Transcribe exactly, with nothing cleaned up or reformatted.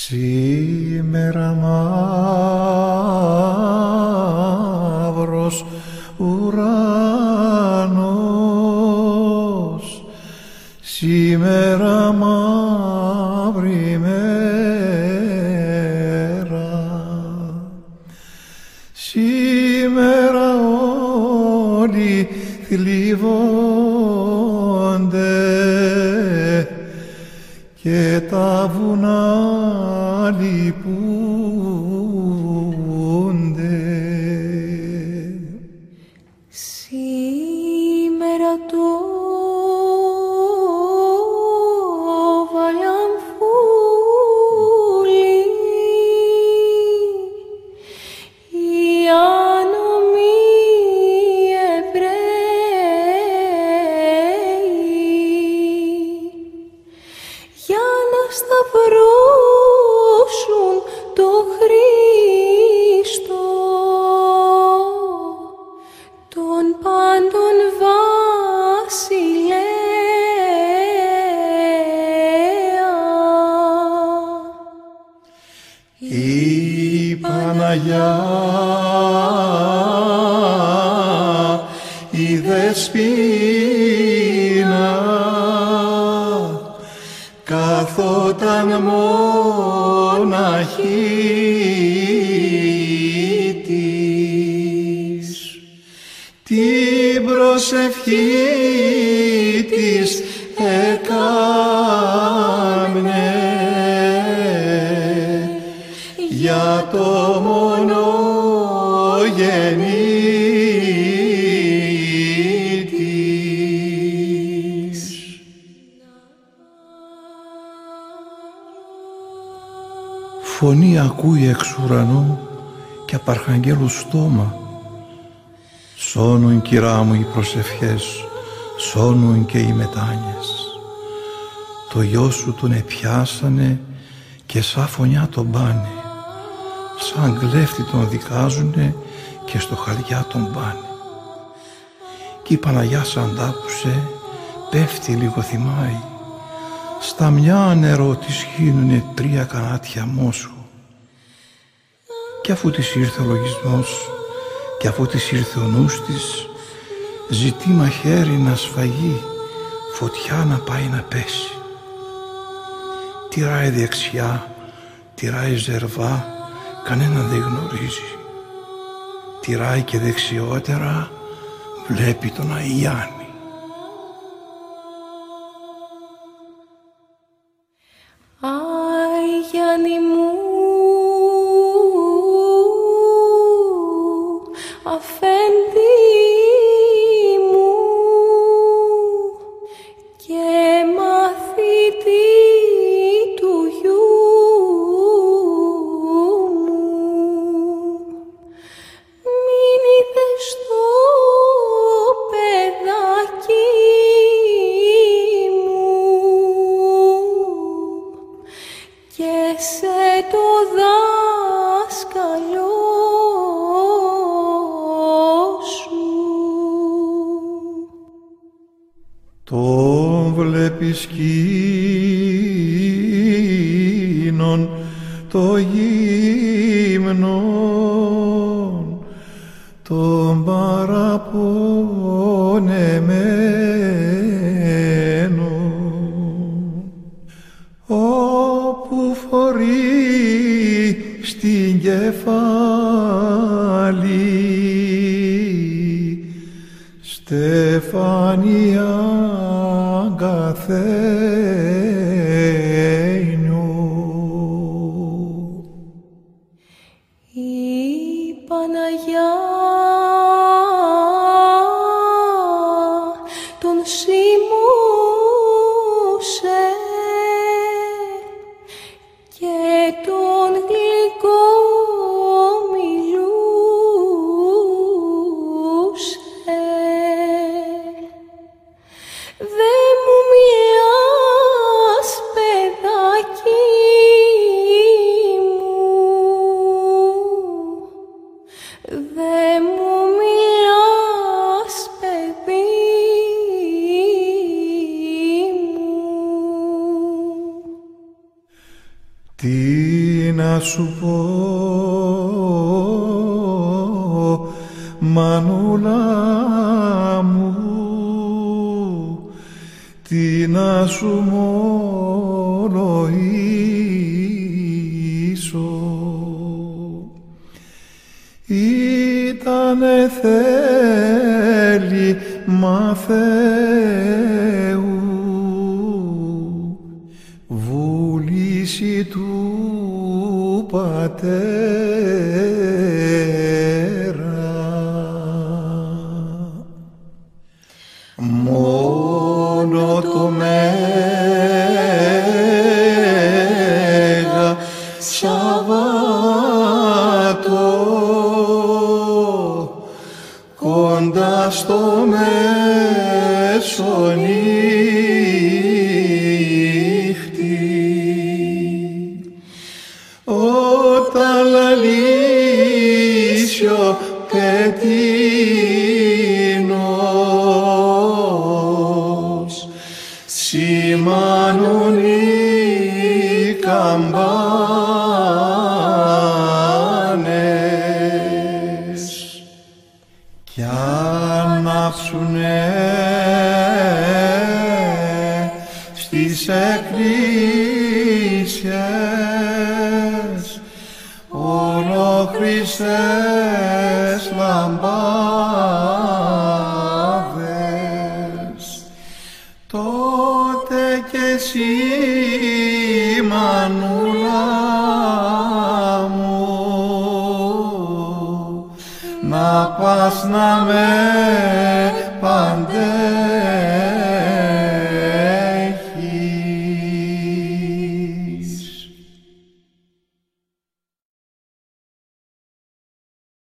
Σήμερα μαύρος ουρανός, σήμερα μαύρη μέρα, σήμερα όλοι θλίβονται και τα βουνά λυπούνται. Σήμερα το βαλαμφούλι, οι άνομοι Εβραίοι για να σταυρώσουν το Χριστό, τον πάντων βασιλέα. Η Παναγιά, η Δεσποινα, καθόταν μοναχή της, την προσευχή της έκαμνε για το μονογενή της. Φωνή ακούει εξ ουρανού και απ' αρχαγγέλου στόμα. Σώνουν, κυρά μου, οι προσευχές, σώνουν και οι μετάνιες. Το γιο σου τον επιάσανε και σαν φωνιά τον πάνε, σαν κλέφτη τον δικάζουνε και στο χαριά τον πάνε. Κι η Παναγιά σαν τ' άκουσε, πέφτει λίγο θυμάει, στα μια νερό της χύνουνε τρία κανάτια μόσχο. Κι αφού της ήρθε ο λογισμός, κι αφού της ήρθε ο νους της, ζητεί μαχαίρι να σφαγεί, φωτιά να πάει να πέσει. Τυράει δεξιά, τυράει ζερβά, κανένα δεν γνωρίζει. Τυράει και δεξιότερα, βλέπει τον Αϊάννη. Αϊάννη μου, αφέντη μου και μαθητή του γιού μου, μην είδες το παιδάκι μου και σε το δάσκαλο σου. Τον βλέπεις σκήνων το γύμνον, τον παραπονεμένο, όπου φορεί στην κεφάλι στεφάνια καθένου. Η Παναγιά τον σίμωσε και τον γλυκό μιλούσε. Δε μου μιλά Τι να σου πω, μανούλα μου, τι να σου μολογήσω. Ήτανε θέλημα Θεού, βούληση του Πατέρα. Μόνο το Μέγα Σαββάτο κοντά στο μεσονύχτη, όταν λαλήσει ο πετίνος, σημάνουν οι καμπάνες κι ανάψουνε στις εκκλησίες ολόχρηστες λαμπάδες. Τότε κι εσύ, μανούλα μου, να πας να με παντρεύσεις